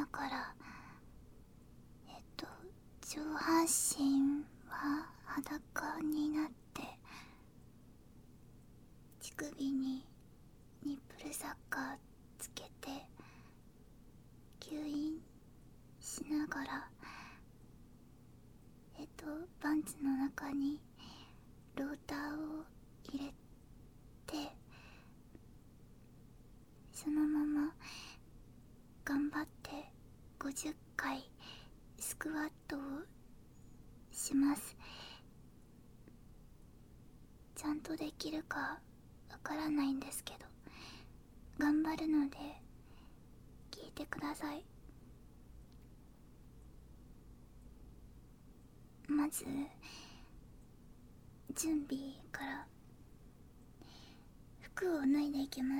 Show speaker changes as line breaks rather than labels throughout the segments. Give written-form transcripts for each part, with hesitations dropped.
今から上半身は裸になって乳首にニップルサッカーつけて吸引しながらパンツの中にローターを入れて、そのまま頑張って50回スクワットをします。ちゃんとできるかわからないんですけど、頑張るので聞いてください。まず準備から、服を脱いでいきます。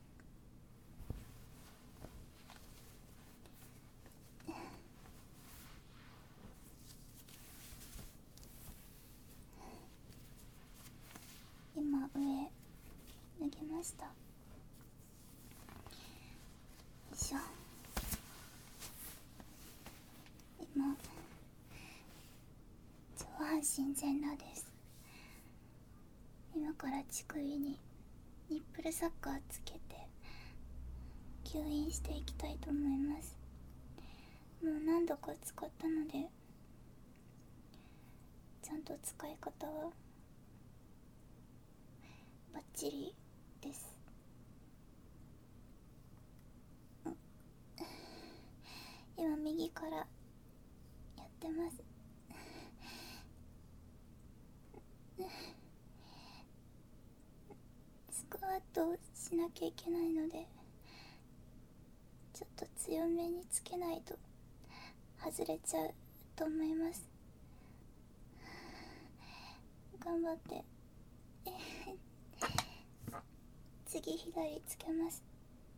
今上脱ぎました。よいしょ。今上半身全裸です。今から乳首にニップルサッカーつけて吸引していきたいと思います。もう何度か使ったのでちゃんと使い方はバッチリです。今右からやってます。スクワットをしなきゃいけないのでちょっと強めにつけないと外れちゃうと思います。頑張って次左つけます。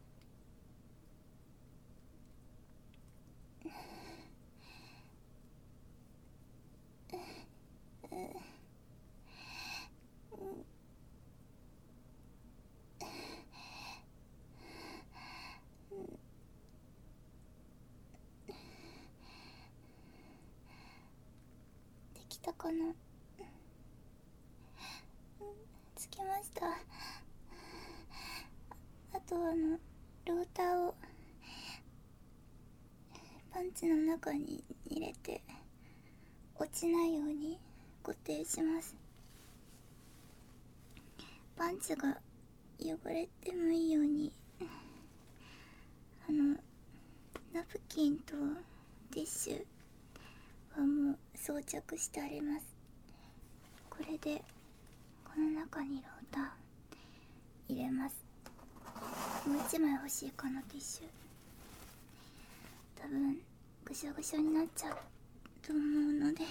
できたかな。つけました。あとローターをパンツの中に入れて落ちないように固定します。パンツが汚れてもいいようにナプキンとティッシュはもう装着してあります。これでこの中にローター入れます。もう一枚欲しいかな、ティッシュ。多分ぐしょぐしょになっちゃうと思うので、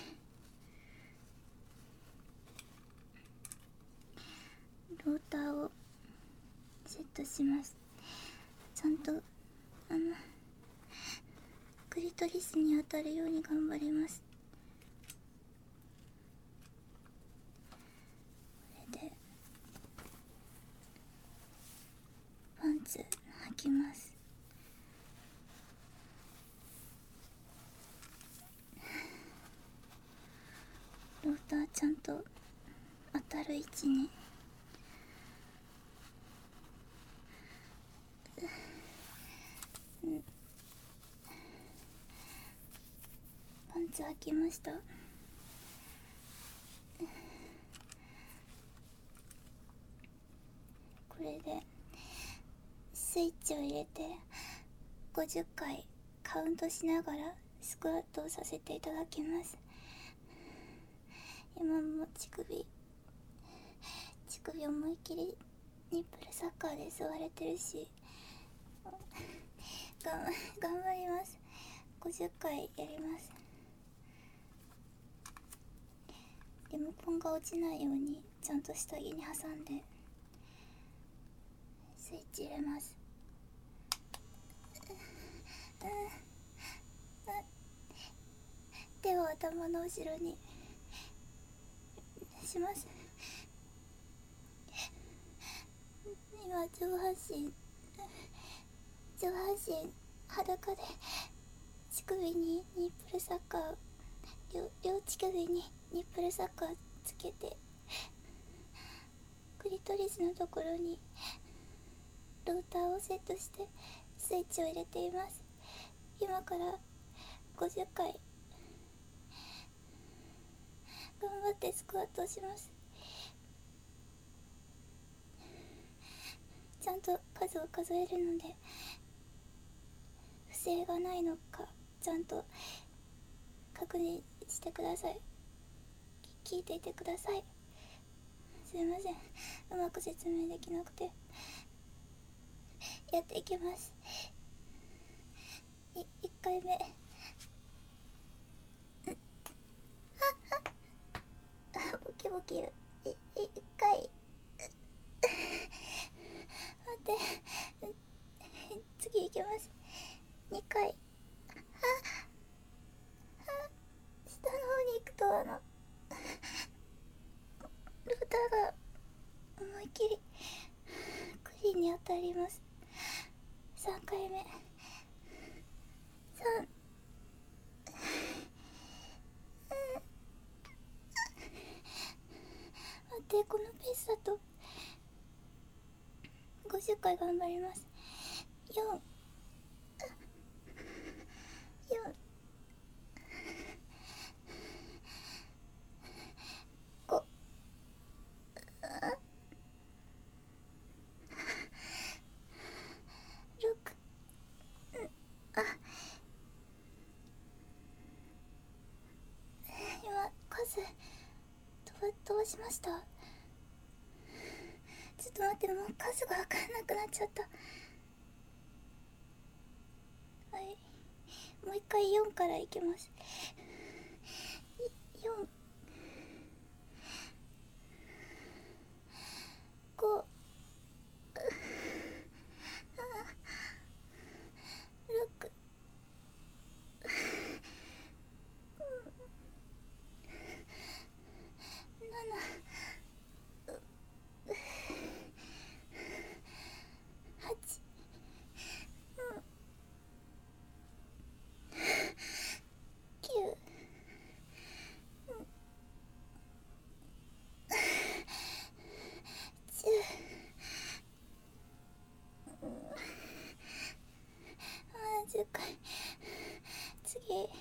ローターをセットします。ちゃんとクリトリスに当たるように頑張ります。これでパンツ履きます。ローターちゃんと当たる位置にパンツ履きました。これでスイッチを入れて50回カウントしながらスクワットをさせていただきます。今も乳首思いっきりニップルサッカーで吸われてるし頑張ります。50回やります。リモコンが落ちないようにちゃんと下着に挟んでスイッチ入れます。手を頭の後ろにします。今上半身裸で乳首にニップルサッカー、両乳首にニップルサッカーつけて、クリトリスのところにローターをセットしてスイッチを入れています。今から50回頑張ってスクワットをします。ちゃんと数を数えるので不正がないのかちゃんと確認してください。聞いていてください。すいません、うまく説明できなくて。やっていきます。1回目、ボキボキ1回待って、次いきます。2回、下の方に行くとローターが思いっきりクリーンに当たります。3回目、3、待って、このペースだと50回頑張ります。4、5、6、今数飛ばしました。ちょっと待って、もう数が分かんなくなっちゃった。はい、もう一回4からいきます。4、5、6、8、9、10回、次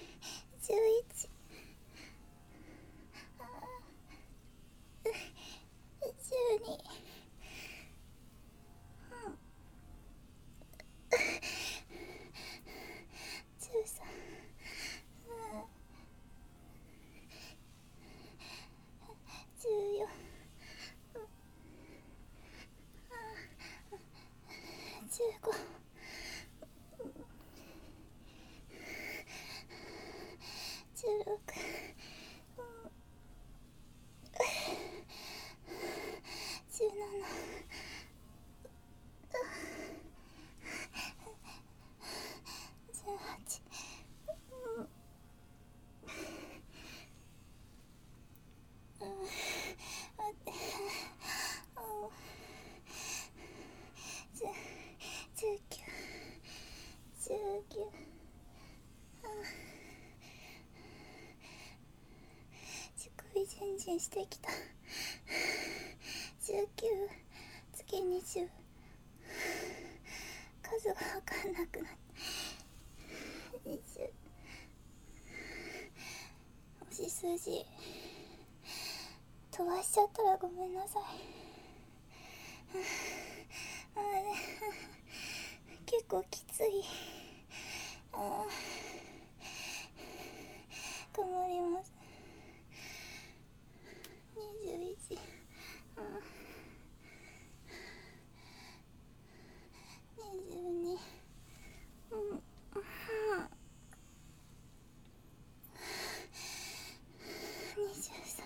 11、12、13、14、15、16、17、18、待って、19、乳首ジンジンしてきた。19、次20、数が分かんなくなって20、星数字飛ばしちゃったらごめんなさい。結構きつい。頑張ります。21、22、23、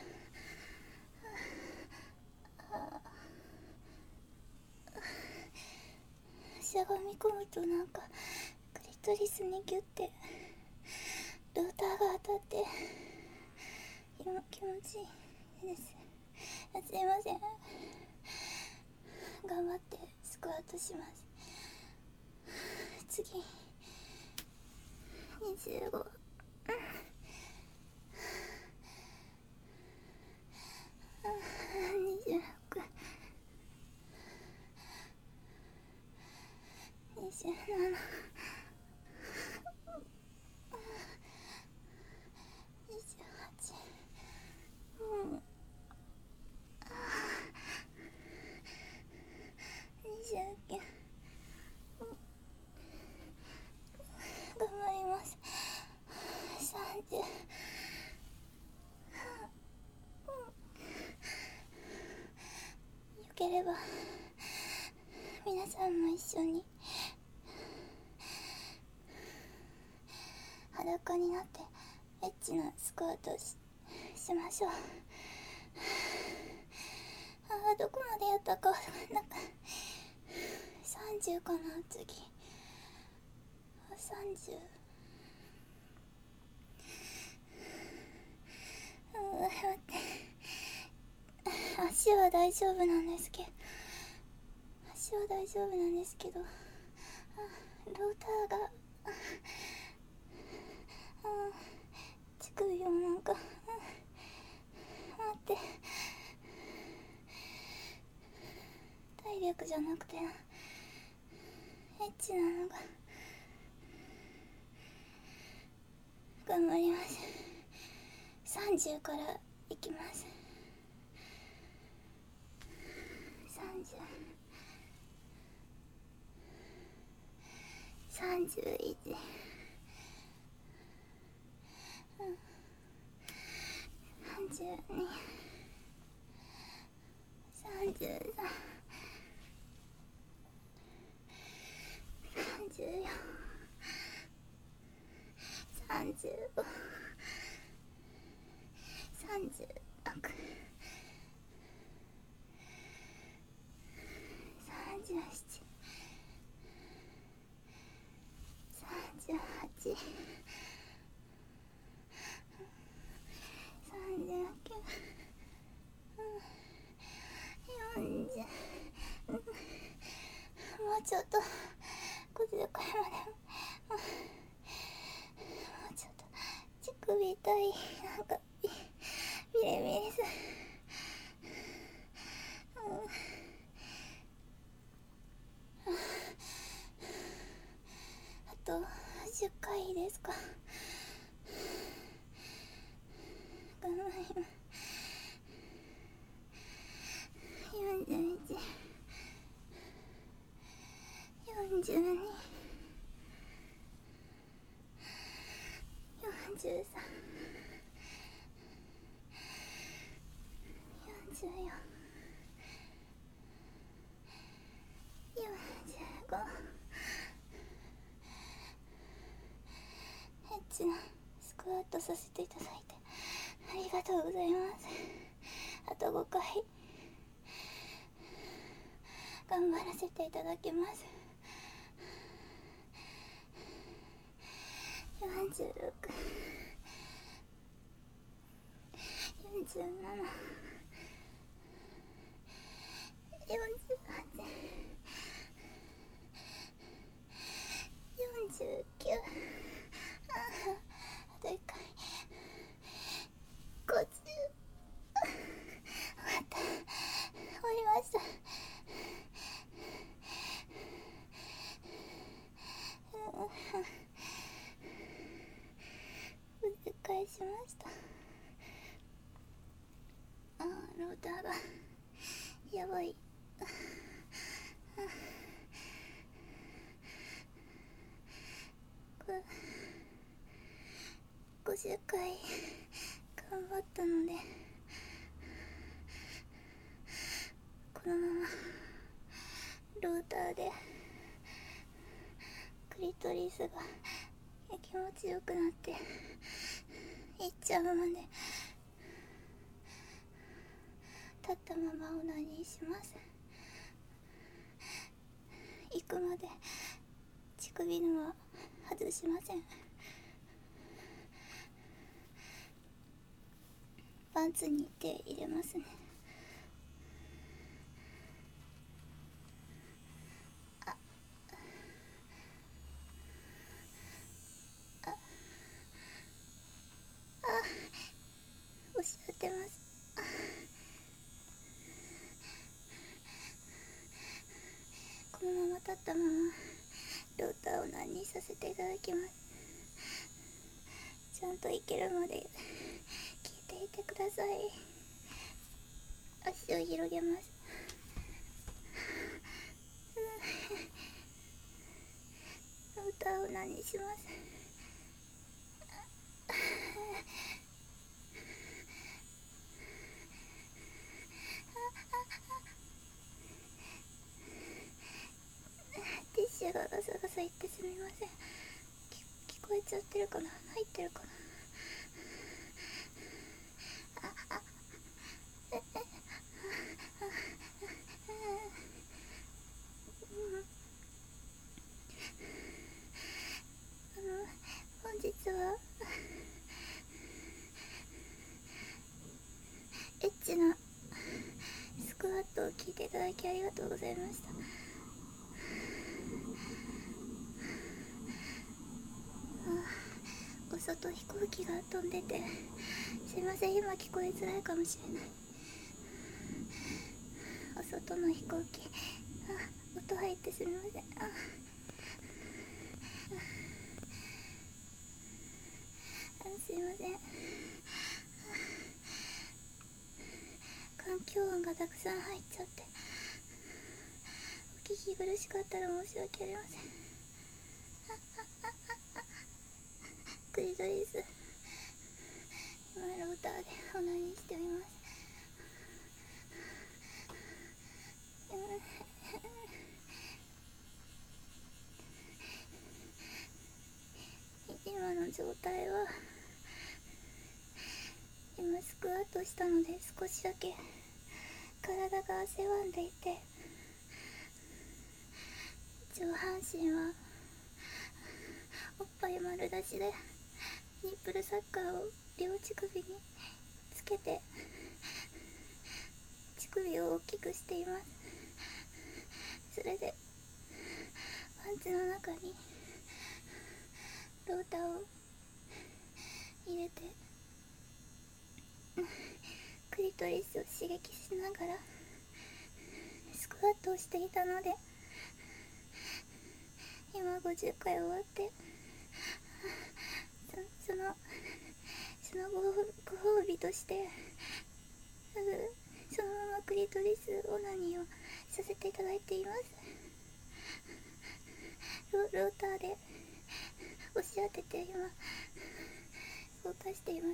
しゃがみ込むとなんかクリトリスにギュッてローターが当たって今気持ちいいです。すいません、頑張ってスクワットします。次 25、26、27、28、29、頑張ります。30、よければ皆さんも一緒に裸になってエッチなスクワットを しましょう。どこまでやったかなんか30かな、次30、待って足は大丈夫なんですけどローターが乳首をなんか、待って、体力じゃなくてエッチなのが頑張ります。30からいきます。30、31、32、33、34、35、36、37、38、39、40、もうちょっと50回まで、もうちょっと乳首痛い、なんかビリビリする、あと10回いいですか。頑張ります。41、42、43、44、45、エッチなスクワットさせていただいてありがとうございます。あと5回頑張らせていただきます。46、47、48、49、あと1回、50、終わった、終わりました。50回しました。ローターがやばい。50回頑張ったので、このままローターでクリトリスが気持ちよくなっていっちゃうまで立ったままオナニーします。行くまで乳首のは外しません。パンツに手入れますね。 させていただきます。ちゃんといけるまで聞いていてください。足を広げます。歌を何します。ティッシュがガサガサいってすみません。聞こえちゃってるかな、入ってるかな。本日はエッチなスクワットを聞いていただきありがとうございました。お外飛行機が飛んでてすいません、今聞こえづらいかもしれない。お外の飛行機、音入ってすみません。すいません。環境音がたくさん入っちゃってお聞き苦しかったら申し訳ありません。クリトリス、今ローターでオナニーしてみます。今の状態は、今スクワットしたので少しだけ体が汗ばんでいて、上半身はおっぱい丸出しでニップルサッカーを両乳首につけて乳首を大きくしています。それでパンツの中にローターを入れてクリトリスを刺激しながらスクワットをしていたので、今50回終わってそのご褒美としてそのままクリトリスオナニーをさせていただいています。ローターで押し当てて今動かしています。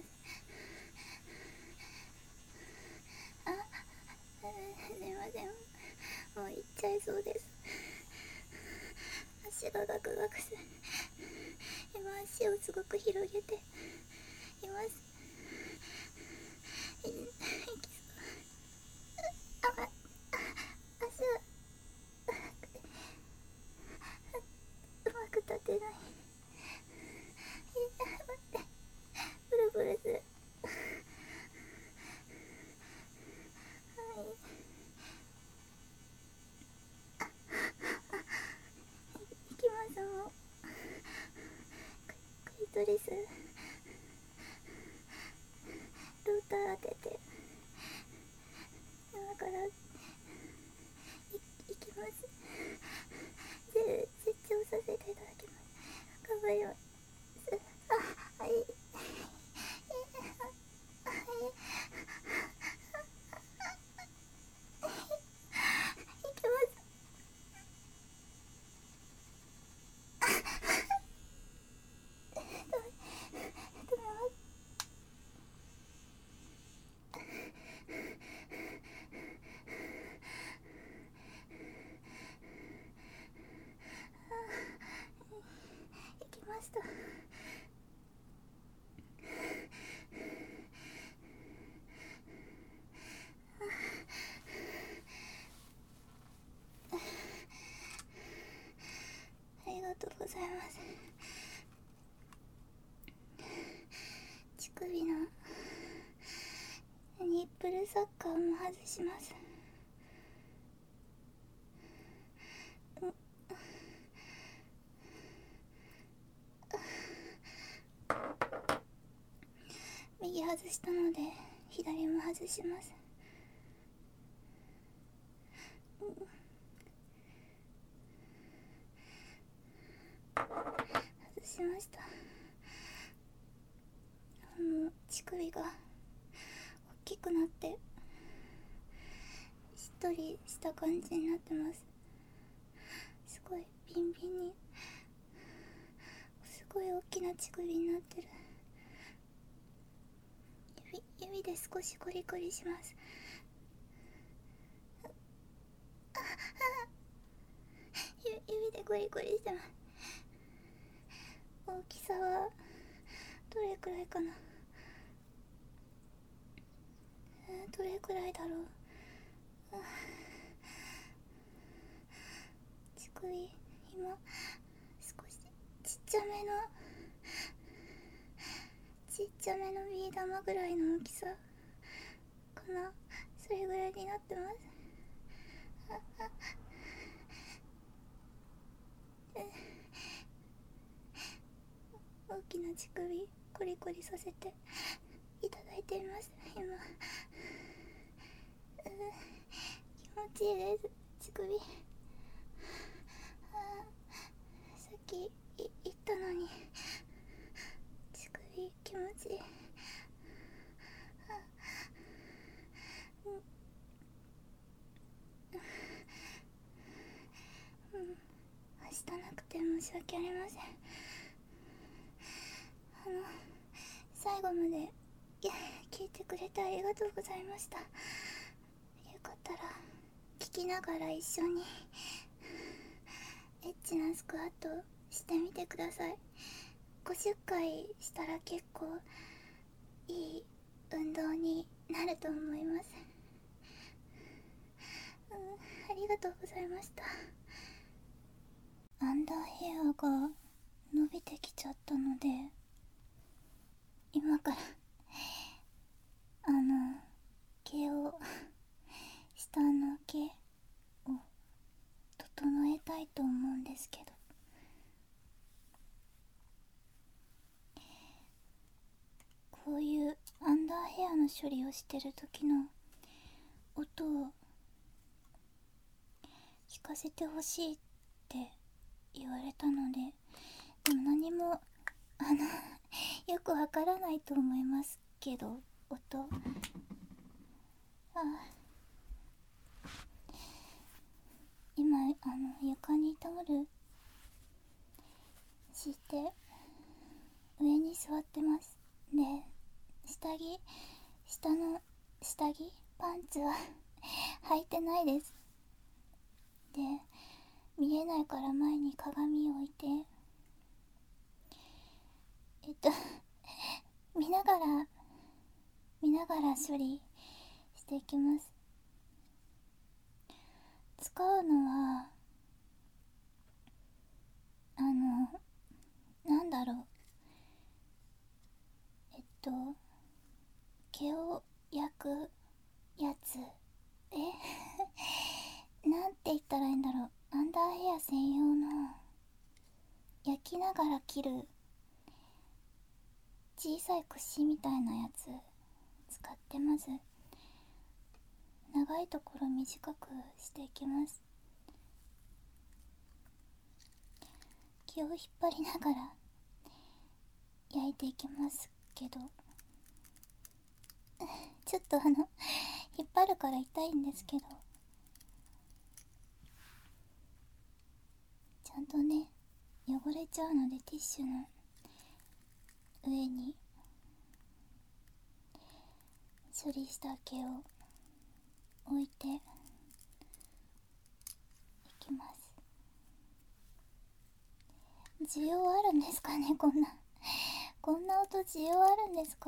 すいません、もう行っちゃいそうです。足がガクガクする。今足をすごく広げています。足がうまく立てない。ブルブルする。いきます。もうクリトリスローター当てて今からいきます。絶頂させていただきます。頑張ります。はい。行きました。ありがとうございます。乳首のニップルサッカーも外します。右外したので左も外します。 しました。乳首が大きくなってしっとりした感じになってます。すごいビンビンに、すごい大きな乳首になってる。指で少しコリコリします。指でコリコリしてます。大きさはどれくらいかな。どれくらいだろう。乳首今少しちっちゃめのビー玉ぐらいの大きさかな。それぐらいになってます。大きな乳首コリコリさせていただいています今。気持ちいいです。乳首さっき言ったのに乳首気持ちいい。明日なくて申し訳ありません。最後まで聞いてくれてありがとうございました。よかったら聞きながら一緒にエッチなスクワットしてみてください。50回したら結構いい運動になると思います。ありがとうございました。アンダーヘアが伸びてきちゃったので、今から毛を下の毛を整えたいと思うんですけど、こういうアンダーヘアの処理をしてる時の音を聞かせてほしいって言われたので、でも何もよくわからないと思いますけど、音今床にタオル敷いて上に座ってます。で、下の下着パンツは履いてないです。で、見えないから前に鏡を置いて見ながら処理していきます。使うのはなんだろう、毛を焼くやつ、なんて言ったらいいんだろう。アンダーヘア専用の焼きながら切る小さい串みたいなやつ使ってます。長いところ短くしていきます。毛を引っ張りながら焼いていきますけど、ちょっと引っ張るから痛いんですけど、ちゃんとね汚れちゃうので、ティッシュの上に処理した毛を置いていきます。需要あるんですかね、こんな音需要あるんですか？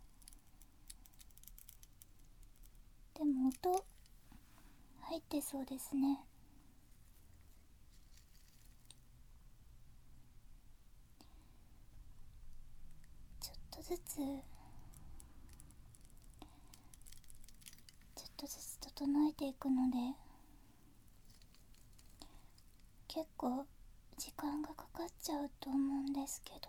でも音入ってそうですね。ちょっとずつ整えていくので、結構時間がかかっちゃうと思うんですけど、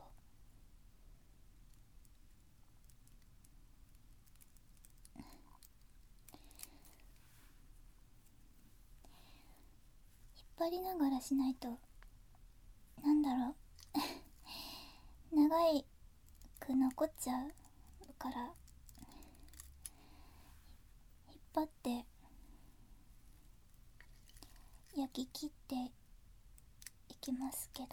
引っ張りながらしないと、なんだろうく残っちゃうから引っ張って焼き切っていきますけど、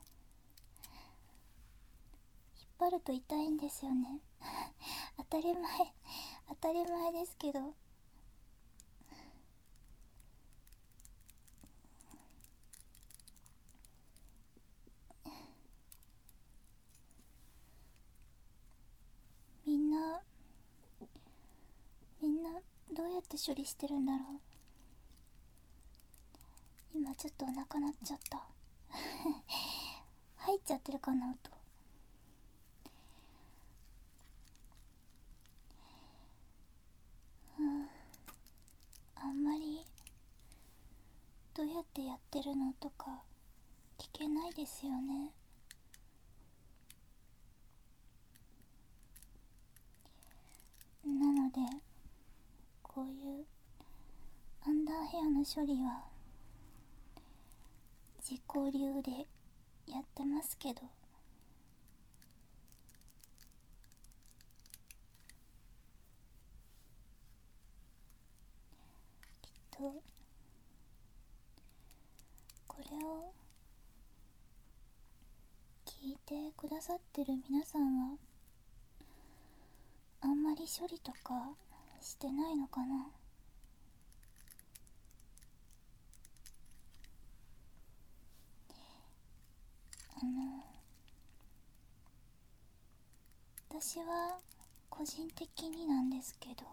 引っ張ると痛いんですよね当たり前ですけど、みんなどうやって処理してるんだろう。今ちょっとお腹鳴っちゃった入っちゃってるかなと。あんまりどうやってやってるのとか聞けないですよね。なのでこういうアンダーヘアの処理は自己流でやってますけど、きっとこれを聞いてくださってる皆さんはあんまり処理とかしてないのかな。私は個人的になんですけど、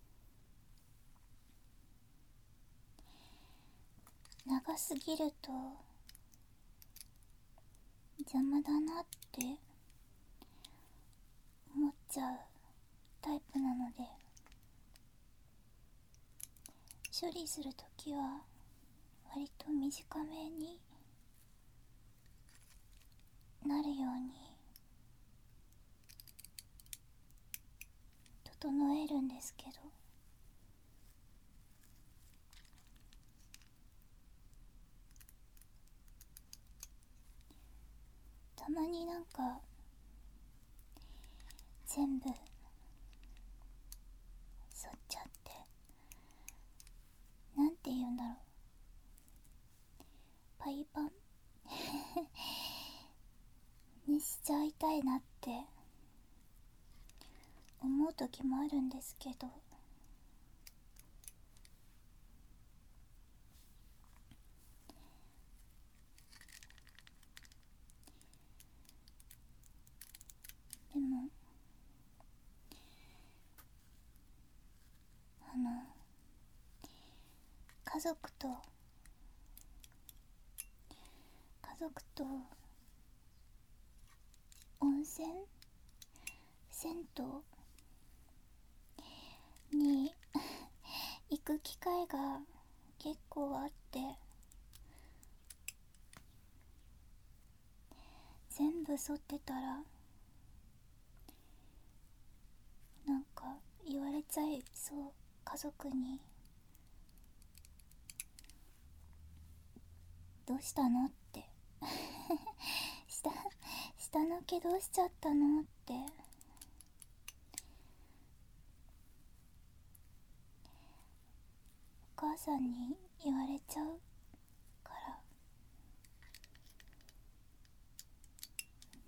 長すぎると邪魔だなって思っちゃうタイプなので、処理するときは割と短めになるように整えるんですけど、たまになんか全部剃っちゃって、なんて言うんだろう、パイパンにしちゃいたいなって思う時もあるんですけど、でも家族と温泉銭湯に行く機会が結構あって、全部剃ってたらなんか言われちゃいそう。家族にどうしたのって下の毛どうしちゃったのってお母さんに言われちゃうから、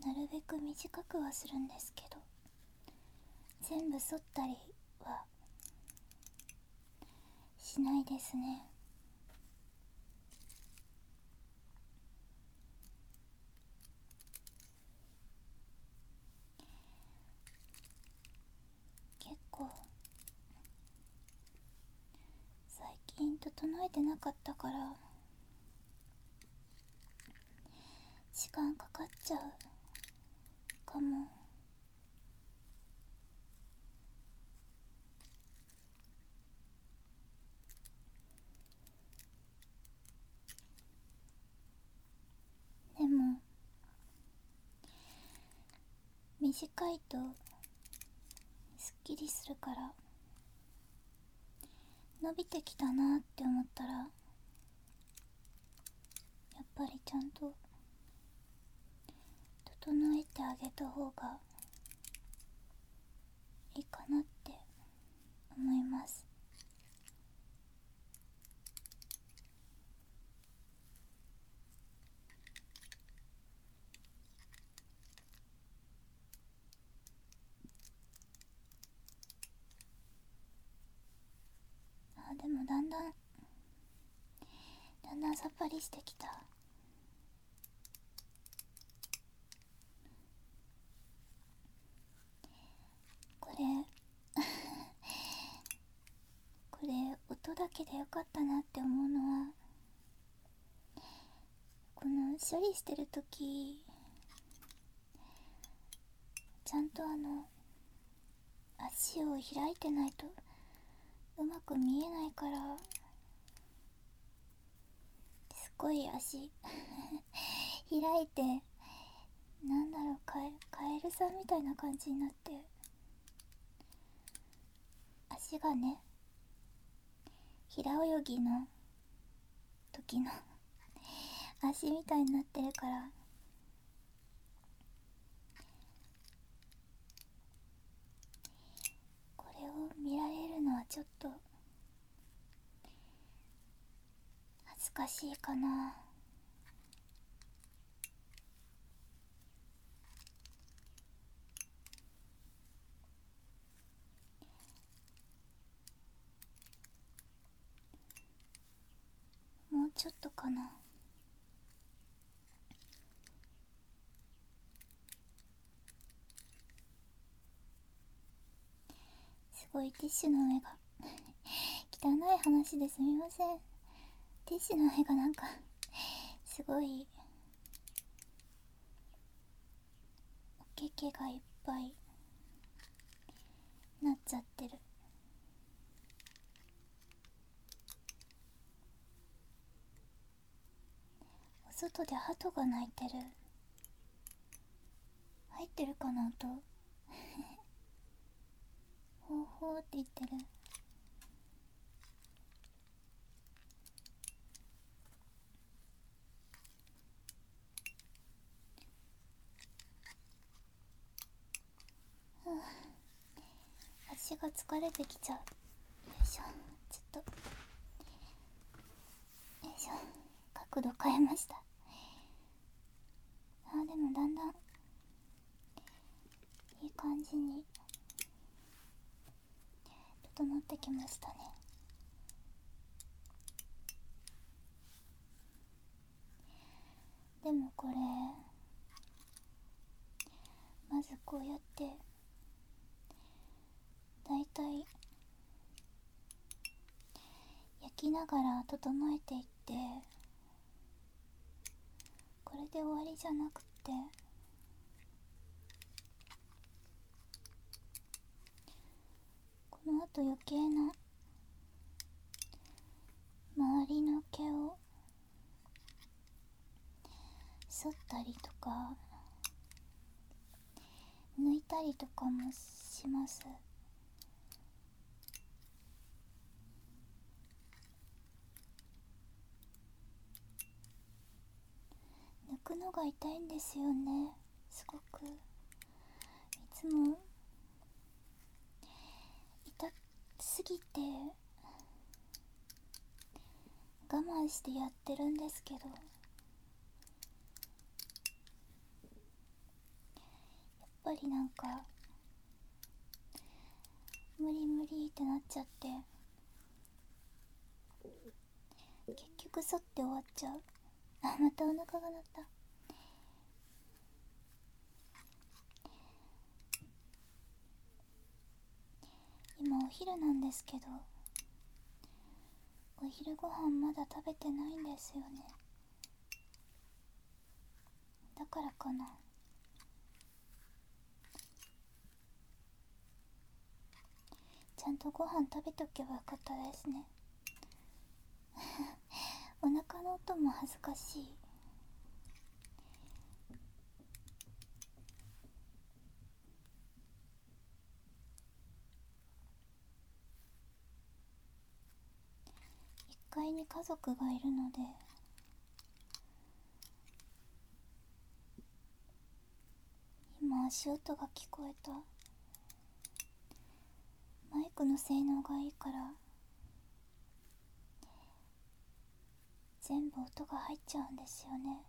なるべく短くはするんですけど、全部剃ったりはしないですね。結構最近整えてなかったから時間かかっちゃうかも。でも短いとすっきりするから、伸びてきたなって思ったらやっぱりちゃんと整えてあげた方がかなって思います。でもだんだんさっぱりしてきた。これ音だけでよかったなって思うのは、この処理してるときちゃんと足を開いてないとうまく見えないから、すごい足開いて、なんだろう、カエルさんみたいな感じになって、足がね、平泳ぎの時の足みたいになってるから、これを見られるのはちょっと恥ずかしいかな。もうちょっとかな。すごいティッシュの上が汚い話ですみません。ティッシュの上がなんかすごいおけけがいっぱいなっちゃってる。お外で鳩が鳴いてる。入ってるかな音ほうほうって言ってる。足が疲れてきちゃう。よいしょ。ちょっとよいしょ、角度変えました。でもだんだんいい感じに整ってきましたね。でもこれまずこうやってだいたい焼きながら整えていって、これで終わりじゃなくて、このあと余計な周りの毛を剃ったりとか抜いたりとかもします。抜くのが痛いんですよね、すごく。いつも痛すぎて我慢してやってるんですけど、やっぱりなんか無理無理ってなっちゃって、結局剃って終わっちゃう。またお腹が鳴った。今お昼なんですけど、お昼ご飯まだ食べてないんですよね。だからかな。ちゃんとご飯食べとけばよかったですね。お腹の音も恥ずかしい。1階に家族がいるので、今足音が聞こえた。 マイクの性能がいいから全部音が入っちゃうんですよね。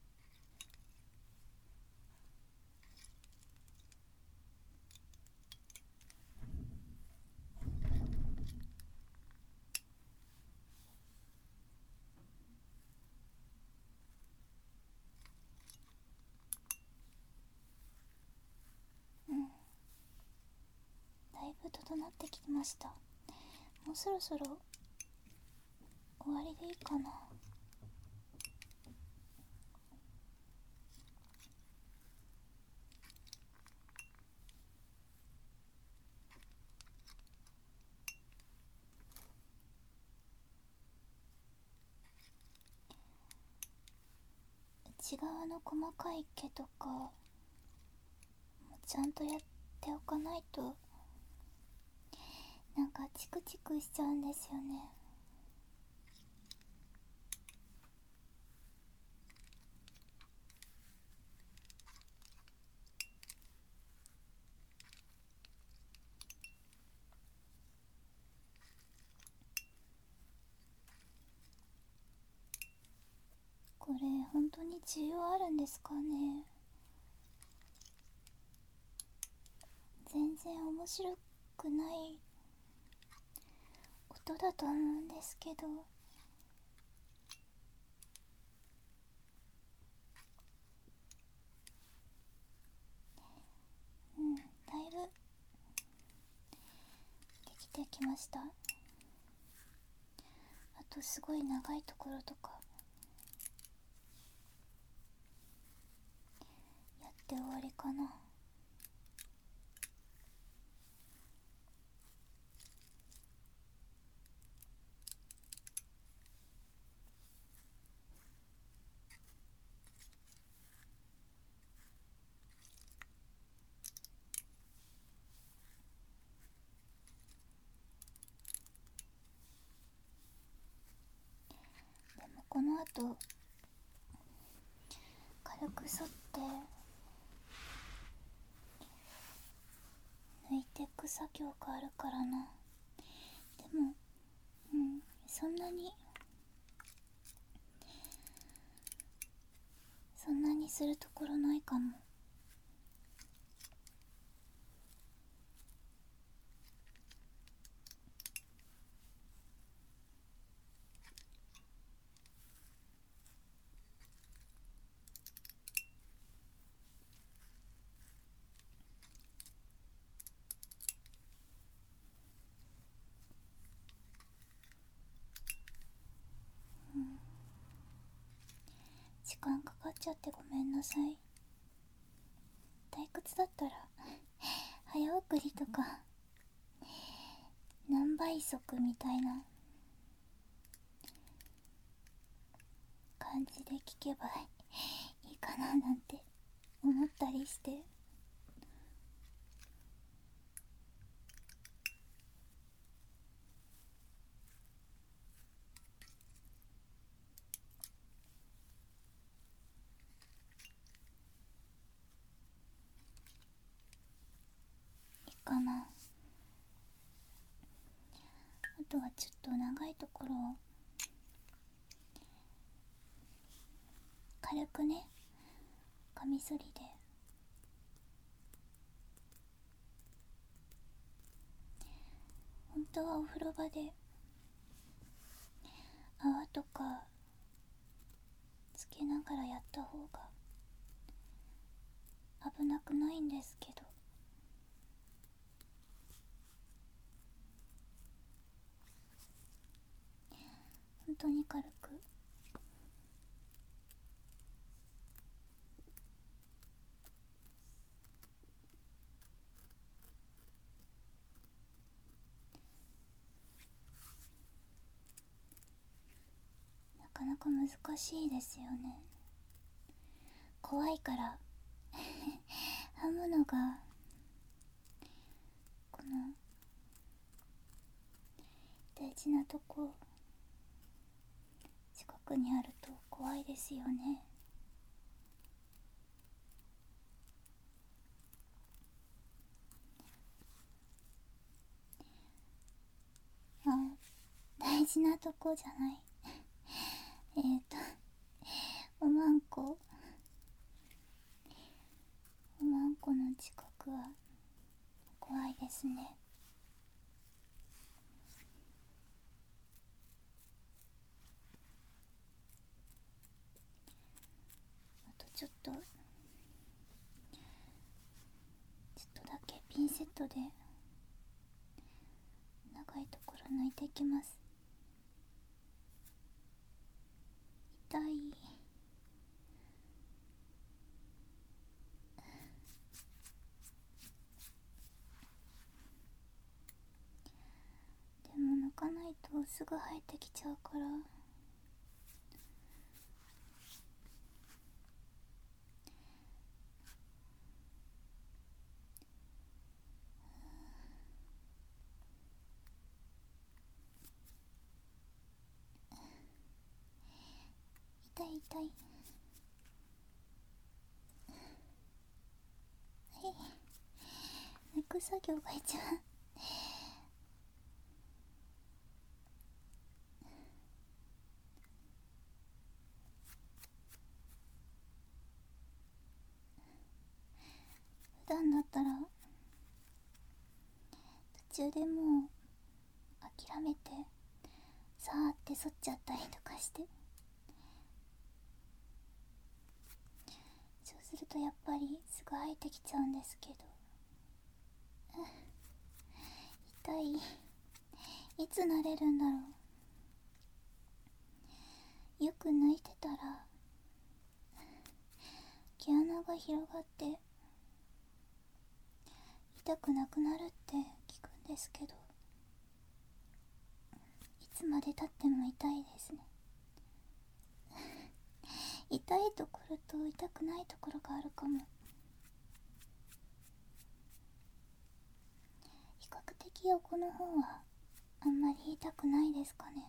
うん、だいぶ整ってきました。もうそろそろ終わりでいいかな。内側の細かい毛とかもちゃんとやっておかないとなんかチクチクしちゃうんですよね。これ本当に需要あるんですかね。全然面白くない音だと思うんですけど。うん、だいぶできてきました。あとすごい長いところとかやって終わりかな。でもこの後軽く剃って抜いていく作業があるからな。でもそんなにするところないかも。時間かかっちゃってごめんなさい。退屈だったら早送りとか何倍速みたいな感じで聞けばいいかななんて思ったりして。いいかな。あとはちょっと長いところを軽くね、カミソリで本当はお風呂場で泡とかつけながらやった方が危なくないんですけど、本当に軽くなかなか難しいですよね。怖いから編むのがこの大事なとこ近くにあると怖いですよね。 事なとこじゃない。おまんこの近くは怖いですね。あとちょっとだけピンセットで長いところ抜いていきます。痛い。でも抜かないとすぐ生えてきちゃうから。痛い痛い。抜く作業が一番普段だったら途中でもう諦めてさーって剃っちゃったりとかして、そうするとやっぱりすぐ生えてきちゃうんですけど、痛い。いつ慣れるんだろう。よく抜いてたら毛穴が広がって痛くなくなるって聞くんですけど、いつまでたっても痛いですね。痛いところと痛くないところがあるかも。比較的横の方はあんまり痛くないですかね。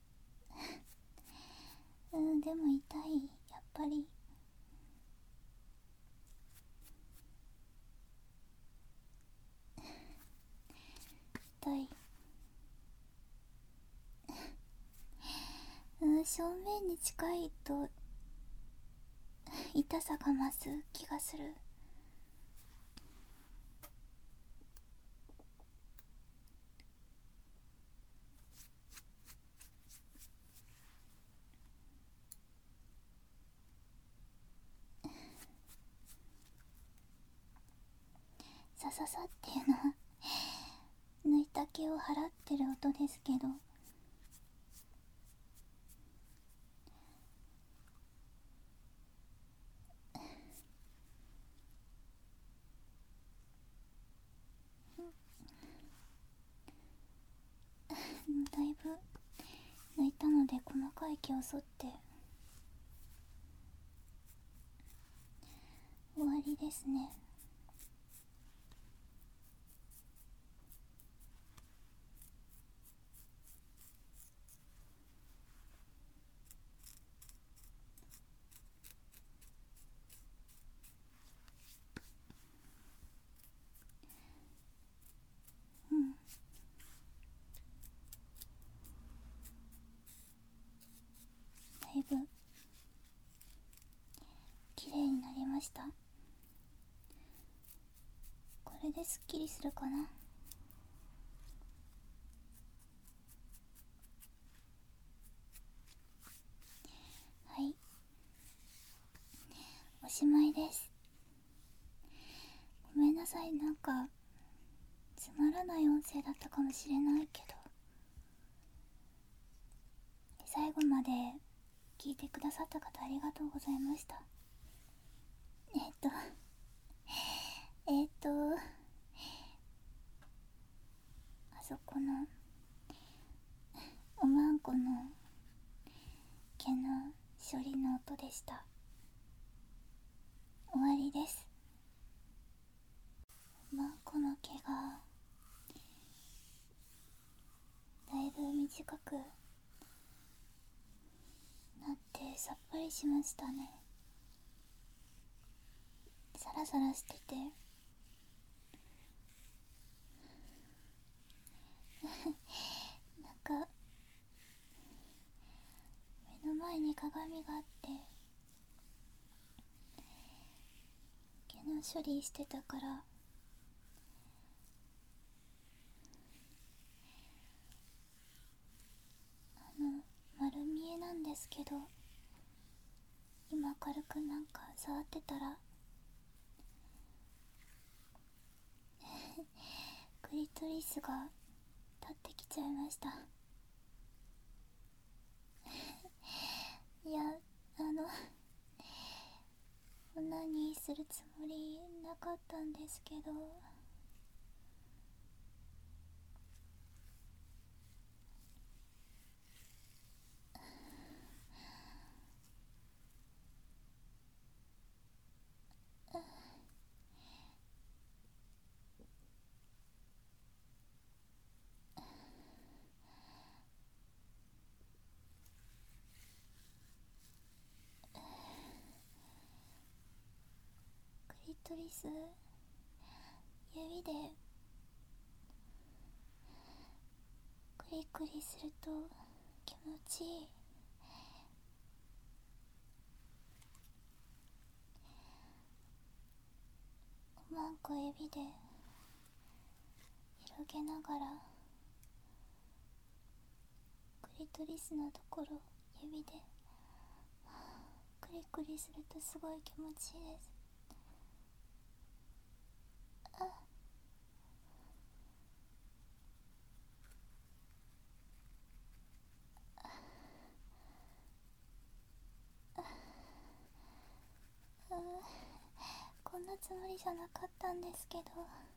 でも痛い、やっぱり。痛い。正面に近いと痛さが増す気がする。さささっていうのは抜いた毛を払ってる音ですけど、だいぶ抜いたので細かい毛を剃って終わりですね。だいぶ綺麗になりました。これですっきりするかな。はい、おしまいです。ごめんなさい、なんかつまらない音声だったかもしれないけど、最後まで聞いてくださった方ありがとうございました。あそこのおまんこの毛の処理の音でした。終わりです。おまんこの毛がだいぶ短くなってさっぱりしましたね。サラサラしててなんか鏡があって、毛の処理してたから丸見えなんですけど、今軽くなんか触ってたらクリトリスが立ってきちゃいました。いや、オナニーするつもりなかったんですけど、クリトリス指でクリクリすると気持ちいい。おまんこ指で広げながらクリトリスのところ指でクリクリするとすごい気持ちいいです。こんなつもりじゃなかったんですけど、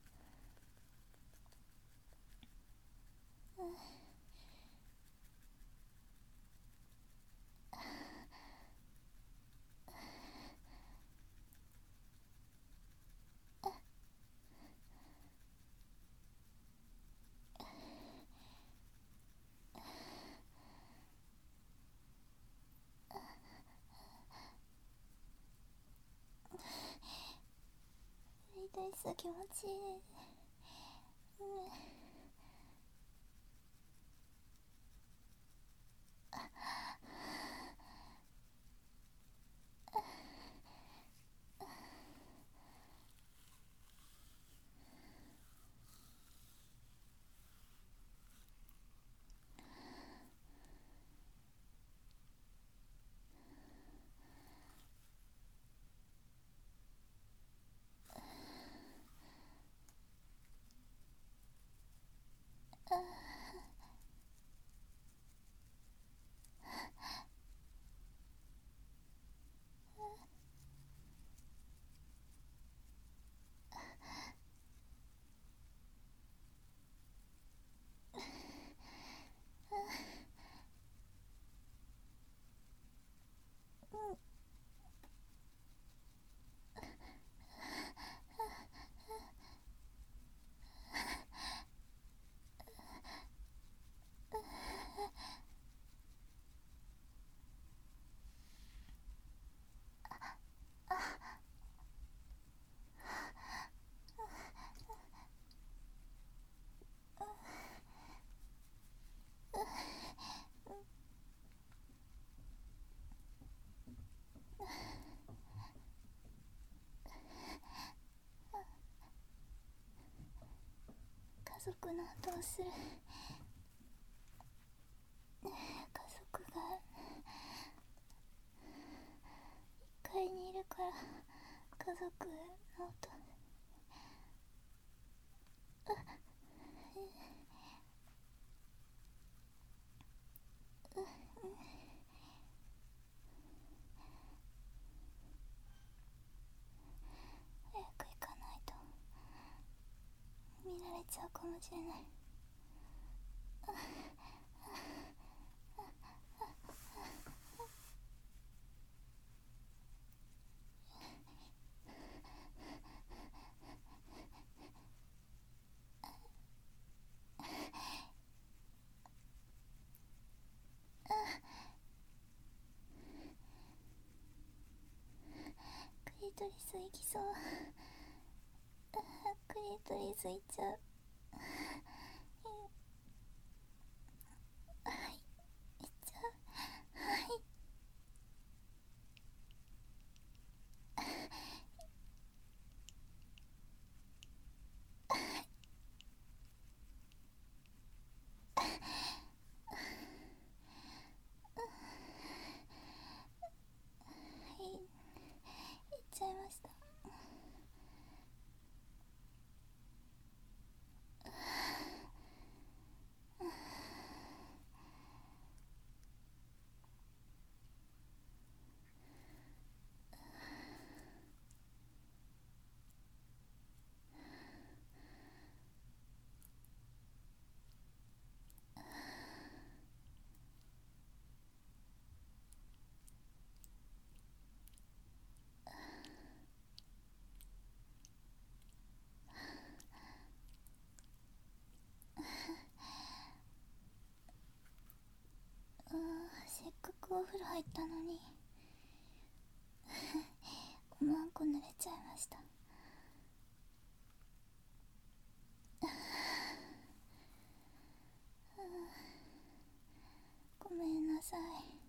クリトリス気持ちいいです。家族の後をする。家族が1階にいるから家族の音早く行かないと見られちゃうかもしれない。クリトリス行きそう。クリトリス行っちゃう。はい、行っちゃう。はい、 さい。